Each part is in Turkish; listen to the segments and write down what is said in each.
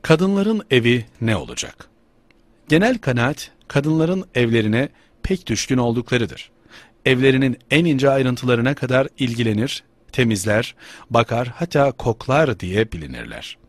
Kadınların evi ne olacak? Genel kanaat, kadınların evlerine pek düşkün olduklarıdır. Evlerinin en ince ayrıntılarına kadar ilgilenir, temizler, bakar, hatta koklar diye bilinirler.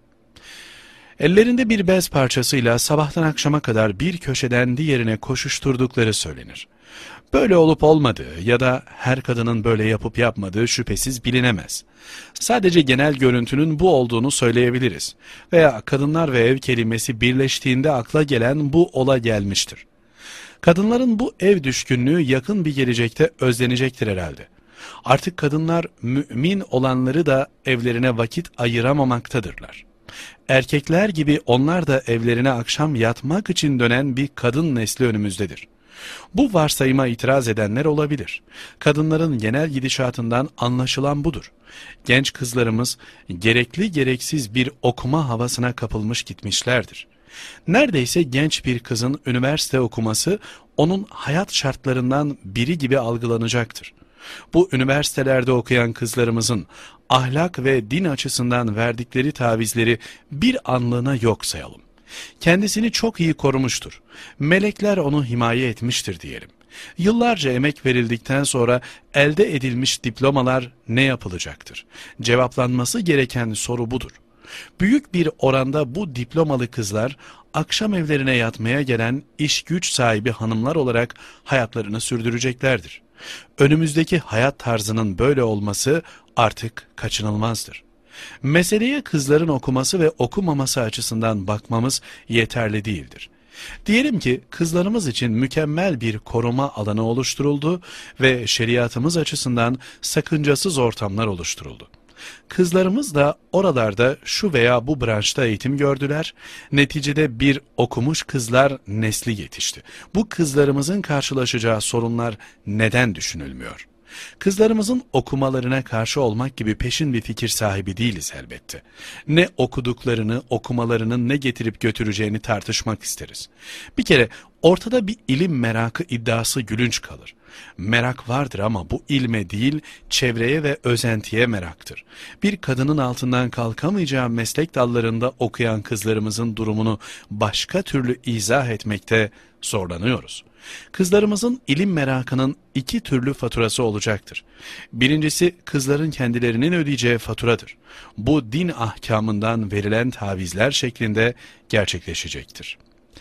Ellerinde bir bez parçasıyla sabahtan akşama kadar bir köşeden diğerine koşuşturdukları söylenir. Böyle olup olmadığı ya da her kadının böyle yapıp yapmadığı şüphesiz bilinemez. Sadece genel görüntünün bu olduğunu söyleyebiliriz. Veya kadınlar ve ev kelimesi birleştiğinde akla gelen bu ola gelmiştir. Kadınların bu ev düşkünlüğü yakın bir gelecekte özlenecektir herhalde. Artık kadınlar mümin olanları da evlerine vakit ayıramamaktadırlar. Erkekler gibi onlar da evlerine akşam yatmak için dönen bir kadın nesli önümüzdedir. Bu varsayıma itiraz edenler olabilir. Kadınların genel gidişatından anlaşılan budur. Genç kızlarımız gerekli gereksiz bir okuma havasına kapılmış gitmişlerdir. Neredeyse genç bir kızın üniversite okuması onun hayat şartlarından biri gibi algılanacaktır. Bu üniversitelerde okuyan kızlarımızın ahlak ve din açısından verdikleri tavizleri bir anlığına yok sayalım. Kendisini çok iyi korumuştur. Melekler onu himaye etmiştir diyelim. Yıllarca emek verildikten sonra elde edilmiş diplomalar ne yapılacaktır? Cevaplanması gereken soru budur. Büyük bir oranda bu diplomalı kızlar akşam evlerine yatmaya gelen iş güç sahibi hanımlar olarak hayatlarını sürdüreceklerdir. Önümüzdeki hayat tarzının böyle olması artık kaçınılmazdır. Meseleye kızların okuması ve okumaması açısından bakmamız yeterli değildir. Diyelim ki kızlarımız için mükemmel bir koruma alanı oluşturuldu ve şeriatımız açısından sakıncasız ortamlar oluşturuldu. Kızlarımız da oralarda şu veya bu branşta eğitim gördüler. Neticede bir okumuş kızlar nesli yetişti. Bu kızlarımızın karşılaşacağı sorunlar neden düşünülmüyor? Kızlarımızın okumalarına karşı olmak gibi peşin bir fikir sahibi değiliz elbette. Ne okuduklarını, okumalarının ne getirip götüreceğini tartışmak isteriz. Bir kere ortada bir ilim merakı iddiası gülünç kalır. Merak vardır ama bu ilme değil, çevreye ve özentiye meraktır. Bir kadının altından kalkamayacağı meslek dallarında okuyan kızlarımızın durumunu başka türlü izah etmekte zorlanıyoruz. Kızlarımızın ilim merakının iki türlü faturası olacaktır. Birincisi kızların kendilerinin ödeyeceği faturadır. Bu din ahkamından verilen tavizler şeklinde gerçekleşecektir.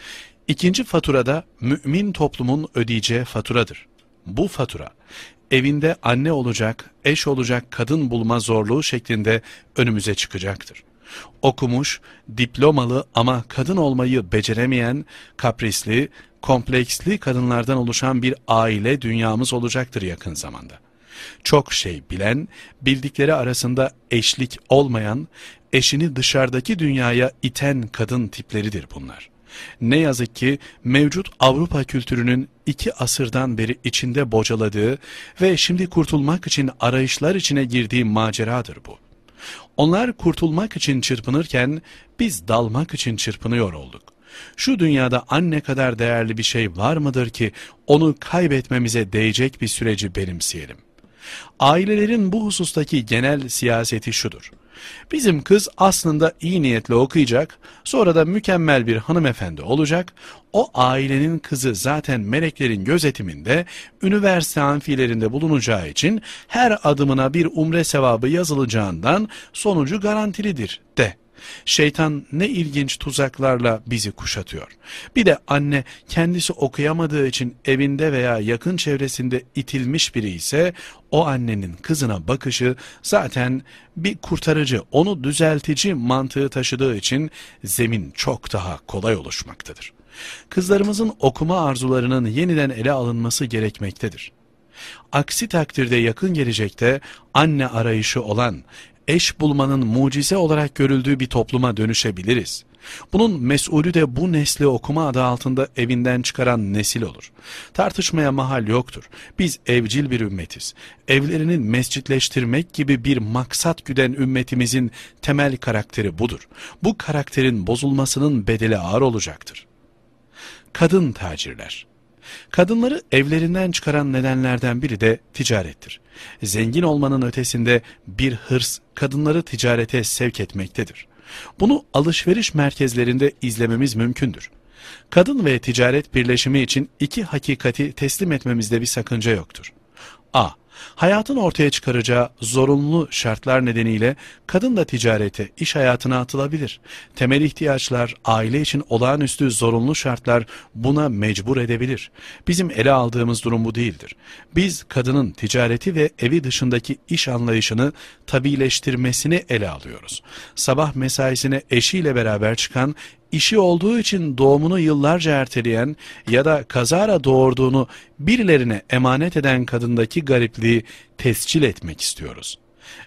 İkinci faturada mümin toplumun ödeyeceği faturadır. Bu fatura evinde anne olacak, eş olacak kadın bulma zorluğu şeklinde önümüze çıkacaktır. Okumuş, diplomalı ama kadın olmayı beceremeyen, kaprisli, kompleksli kadınlardan oluşan bir aile dünyamız olacaktır yakın zamanda. Çok şey bilen, bildikleri arasında eşlik olmayan, eşini dışarıdaki dünyaya iten kadın tipleridir bunlar. Ne yazık ki mevcut Avrupa kültürünün 2 asırdan beri içinde bocaladığı ve şimdi kurtulmak için arayışlar içine girdiği maceradır bu. Onlar kurtulmak için çırpınırken biz dalmak için çırpınıyor olduk. Şu dünyada anne kadar değerli bir şey var mıdır ki onu kaybetmemize değecek bir süreci benimseyelim? Ailelerin bu husustaki genel siyaseti şudur. Bizim kız aslında iyi niyetle okuyacak, sonra da mükemmel bir hanımefendi olacak. O ailenin kızı zaten meleklerin gözetiminde, üniversite amfilerinde bulunacağı için her adımına bir umre sevabı yazılacağından sonucu garantilidir de. Şeytan ne ilginç tuzaklarla bizi kuşatıyor. Bir de anne kendisi okuyamadığı için evinde veya yakın çevresinde itilmiş biri ise o annenin kızına bakışı zaten bir kurtarıcı, onu düzeltici mantığı taşıdığı için zemin çok daha kolay oluşmaktadır. Kızlarımızın okuma arzularının yeniden ele alınması gerekmektedir. Aksi takdirde yakın gelecekte anne arayışı olan, eş bulmanın mucize olarak görüldüğü bir topluma dönüşebiliriz. Bunun mesulü de bu nesli okuma adı altında evinden çıkaran nesil olur. Tartışmaya mahal yoktur. Biz evcil bir ümmetiz. Evlerinin mescitleştirmek gibi bir maksat güden ümmetimizin temel karakteri budur. Bu karakterin bozulmasının bedeli ağır olacaktır. Kadın tacirler. Kadınları evlerinden çıkaran nedenlerden biri de ticarettir. Zengin olmanın ötesinde bir hırs kadınları ticarete sevk etmektedir. Bunu alışveriş merkezlerinde izlememiz mümkündür. Kadın ve ticaret birleşimi için iki hakikati teslim etmemizde bir sakınca yoktur. A. Hayatın ortaya çıkaracağı zorunlu şartlar nedeniyle kadın da ticarete, iş hayatına atılabilir. Temel ihtiyaçlar, aile için olağanüstü zorunlu şartlar buna mecbur edebilir. Bizim ele aldığımız durum bu değildir. Biz kadının ticareti ve evi dışındaki iş anlayışını tabiileştirmesini ele alıyoruz. Sabah mesaisine eşiyle beraber çıkan, İşi olduğu için doğumunu yıllarca erteleyen ya da kazara doğurduğunu birilerine emanet eden kadındaki garipliği tescil etmek istiyoruz.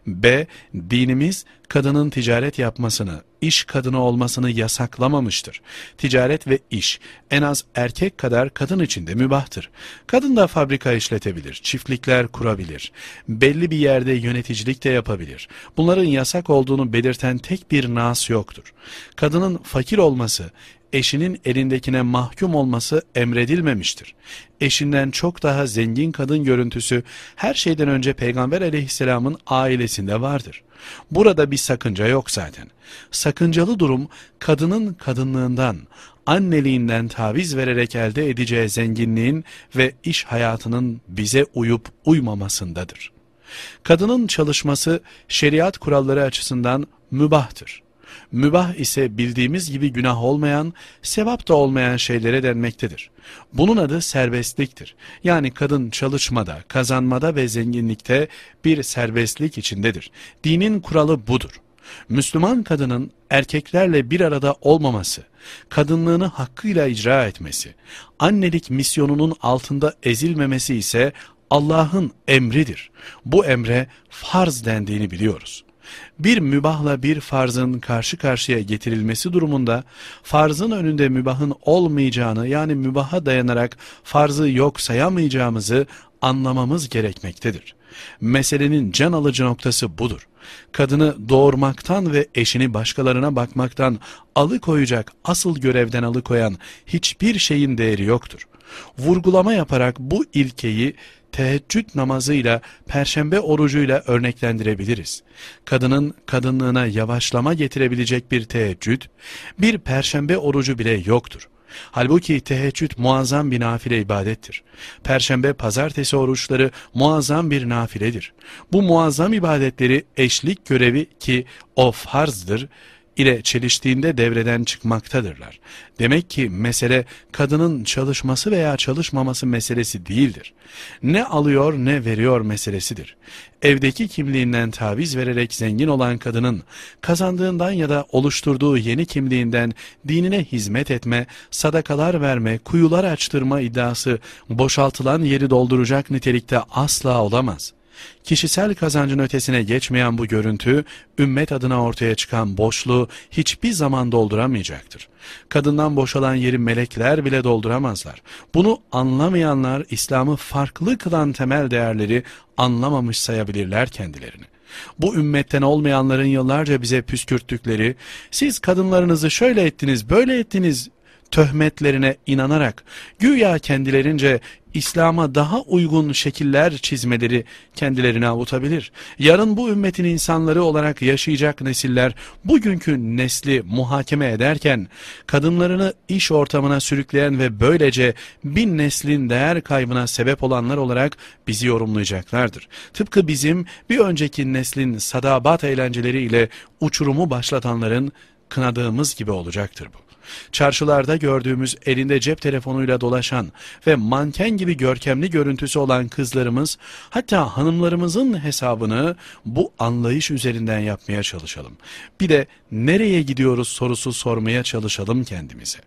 B. Dinimiz kadının ticaret yapmasını, iş kadını olmasını yasaklamamıştır. Ticaret ve iş en az erkek kadar kadın için de mübahtır. Kadın da fabrika işletebilir, çiftlikler kurabilir, belli bir yerde yöneticilik de yapabilir. Bunların yasak olduğunu belirten tek bir nas yoktur. Kadının fakir olması, eşinin elindekine mahkum olması emredilmemiştir. Eşinden çok daha zengin kadın görüntüsü her şeyden önce Peygamber aleyhisselamın ailesinde vardır. Burada bir sakınca yok zaten. Sakıncalı durum kadının kadınlığından, anneliğinden taviz vererek elde edeceği zenginliğin ve iş hayatının bize uyup uymamasındadır. Kadının çalışması şeriat kuralları açısından mübahtır. Mübah ise bildiğimiz gibi günah olmayan, sevap da olmayan şeylere denmektedir. Bunun adı serbestliktir. Yani kadın çalışmada, kazanmada ve zenginlikte bir serbestlik içindedir. Dinin kuralı budur. Müslüman kadının erkeklerle bir arada olmaması, kadınlığını hakkıyla icra etmesi, annelik misyonunun altında ezilmemesi ise Allah'ın emridir. Bu emre farz dendiğini biliyoruz. Bir mübahla bir farzın karşı karşıya getirilmesi durumunda farzın önünde mübahın olmayacağını, yani mübaha dayanarak farzı yok sayamayacağımızı anlamamız gerekmektedir. Meselenin can alıcı noktası budur. Kadını doğurmaktan ve eşini başkalarına bakmaktan alıkoyacak, asıl görevden alıkoyan hiçbir şeyin değeri yoktur. Vurgulama yaparak bu ilkeyi teheccüd namazıyla, perşembe orucuyla örneklendirebiliriz. Kadının kadınlığına yavaşlama getirebilecek bir teheccüd, bir perşembe orucu bile yoktur. Halbuki teheccüd muazzam bir nafile ibadettir. Perşembe, pazartesi oruçları muazzam bir nafiledir. Bu muazzam ibadetleri eşlik görevi, ki o farzdır, ile çeliştiğinde devreden çıkmaktadırlar. Demek ki mesele kadının çalışması veya çalışmaması meselesi değildir. Ne alıyor ne veriyor meselesidir. Evdeki kimliğinden taviz vererek zengin olan kadının kazandığından ya da oluşturduğu yeni kimliğinden dinine hizmet etme, sadakalar verme, kuyular açtırma iddiası boşaltılan yeri dolduracak nitelikte asla olamaz. Kişisel kazancın ötesine geçmeyen bu görüntü, ümmet adına ortaya çıkan boşluğu hiçbir zaman dolduramayacaktır. Kadından boşalan yeri melekler bile dolduramazlar. Bunu anlamayanlar İslam'ı farklı kılan temel değerleri anlamamış sayabilirler kendilerini. Bu ümmetten olmayanların yıllarca bize püskürttükleri, siz kadınlarınızı şöyle ettiniz, böyle ettiniz töhmetlerine inanarak güya kendilerince İslam'a daha uygun şekiller çizmeleri kendilerini avutabilir. Yarın bu ümmetin insanları olarak yaşayacak nesiller bugünkü nesli muhakeme ederken kadınlarını iş ortamına sürükleyen ve böylece bin neslin değer kaybına sebep olanlar olarak bizi yorumlayacaklardır. Tıpkı bizim bir önceki neslin sadabat eğlenceleriyle uçurumu başlatanların kınadığımız gibi olacaktır bu. Çarşılarda gördüğümüz elinde cep telefonuyla dolaşan ve manken gibi görkemli görüntüsü olan kızlarımız, hatta hanımlarımızın hesabını bu anlayış üzerinden yapmaya çalışalım. Bir de nereye gidiyoruz sorusu sormaya çalışalım kendimize.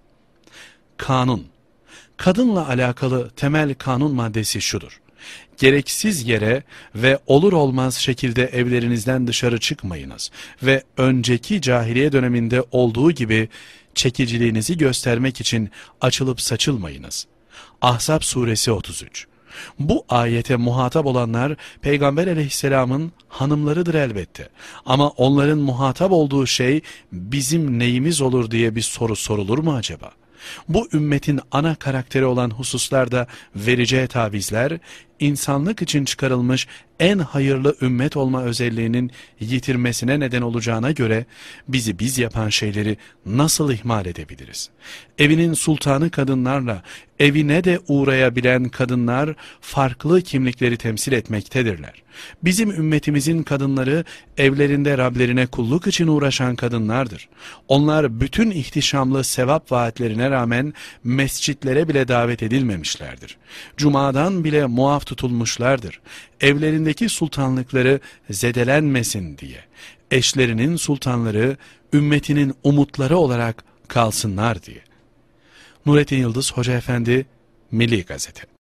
Kanun. Kadınla alakalı temel kanun maddesi şudur: gereksiz yere ve olur olmaz şekilde evlerinizden dışarı çıkmayınız ve önceki cahiliye döneminde olduğu gibi çekiciliğinizi göstermek için açılıp saçılmayınız. Ahzab suresi 33. Bu ayete muhatap olanlar Peygamber aleyhisselamın hanımlarıdır elbette. Ama onların muhatap olduğu şey bizim neyimiz olur diye bir soru sorulur mu acaba? Bu ümmetin ana karakteri olan hususlarda vereceği tavizler, insanlık için çıkarılmış en hayırlı ümmet olma özelliğinin yitirmesine neden olacağına göre bizi biz yapan şeyleri nasıl ihmal edebiliriz? Evinin sultanı kadınlarla evine de uğrayabilen kadınlar farklı kimlikleri temsil etmektedirler. Bizim ümmetimizin kadınları evlerinde Rablerine kulluk için uğraşan kadınlardır. Onlar bütün ihtişamlı sevap vaatlerine rağmen mescitlere bile davet edilmemişlerdir. Cuma'dan bile muaf tutulmuşlardır. Evlerindeki sultanlıkları zedelenmesin diye. Eşlerinin sultanları ümmetinin umutları olarak kalsınlar diye. Nurettin Yıldız Hoca Efendi, Milli Gazete.